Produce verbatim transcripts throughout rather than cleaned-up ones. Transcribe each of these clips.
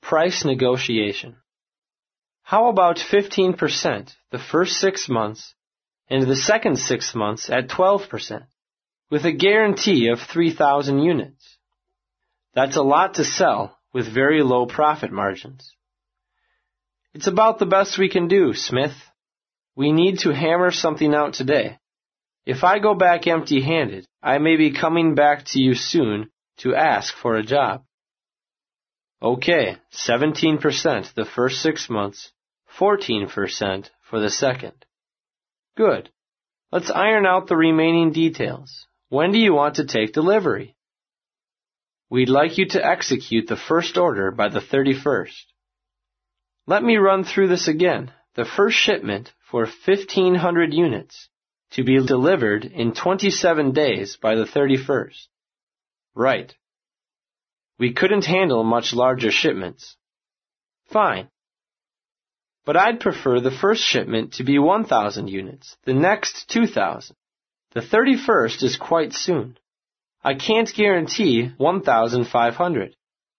price negotiation. How about fifteen percent the first six months and the second six months at twelve percent with a guarantee of three thousand units? That's a lot to sell with very low profit margins. It's about the best we can do, Smith. We need to hammer something out today. If I go back empty-handed, I may be coming back to you soon to ask for a job. Okay, seventeen percent the first six months, fourteen percent for the second. Good. Let's iron out the remaining details. When do you want to take delivery? We'd like you to execute the first order by the thirty-first. Let me run through this again. The first shipment for fifteen hundred units to be delivered in twenty-seven days by the thirty-first. Right. We couldn't handle much larger shipments. Fine. But I'd prefer the first shipment to be one thousand units, the next two thousand. The thirty-first is quite soon. I can't guarantee one thousand five hundred.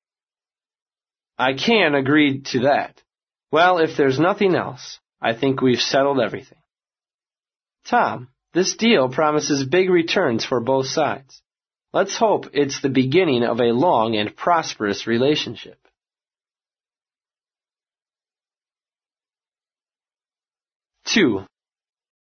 I can agree to that. Well, if there's nothing else, I think we've settled everything. Tom, this deal promises big returns for both sides. Let's hope it's the beginning of a long and prosperous relationship. Two.